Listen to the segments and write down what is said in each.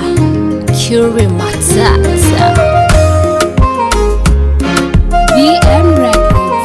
Curie Matata, BM Records.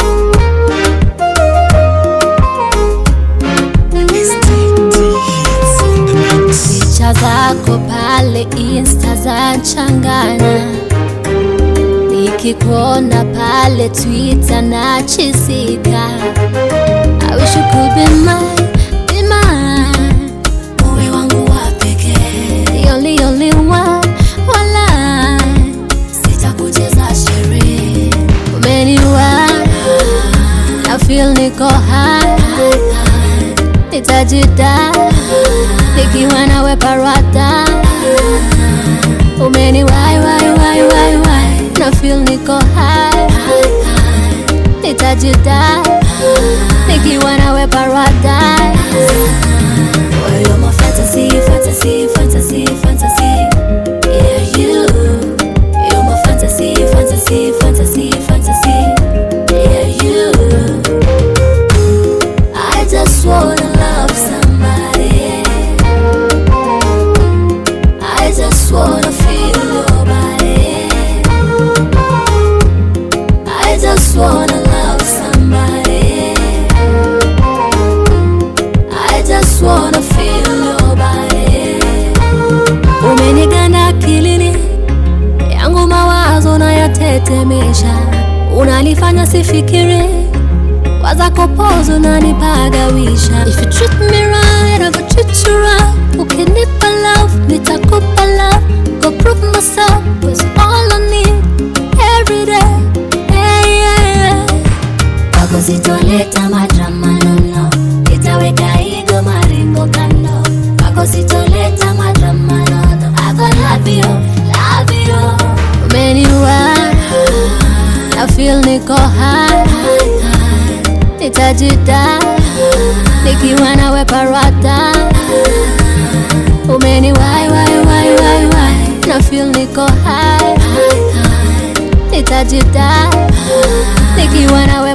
Picha zako pale Insta za changana, nikikuona pale Twitter na chisika. I wish you could be mine, be mine. Uwe wangu wa pekee, the only one. Wala sitakucheza sherehe. Umeniwai, I feel niko high. Nitajidai nikiwa nawe parata. Umeniwai, na feel niko high. Nitajidai nikiwa nawe paradise. Oh, you're my fantasy, fantasy, fantasy, fantasy. Yeah, you're my fantasy, fantasy, fantasy, fantasy. Yeah, you. I just wanna love somebody. I just wanna feel your body. I just wanna love somebody. I just wanna feel your body. Umeniganda akilini yangu, mawazo na yatetemesha. Unanifanya sifikiri, wazako pose unanipagawisha. If you treat me right, I will treat you right. Ukinipa love, nitakupa love. Go prove myself, was all I need every day. Hey, yeah. Wako sitoleta madrama, no. Nitaweka igo maringo kando. Wako sitoleta madrama, no. I gon' love you. Umeniwai, I feel niko high. Nitajidai nikiwa nawe parata. Umeniwai, na feel niko high. Nitajidai nikiwa nawe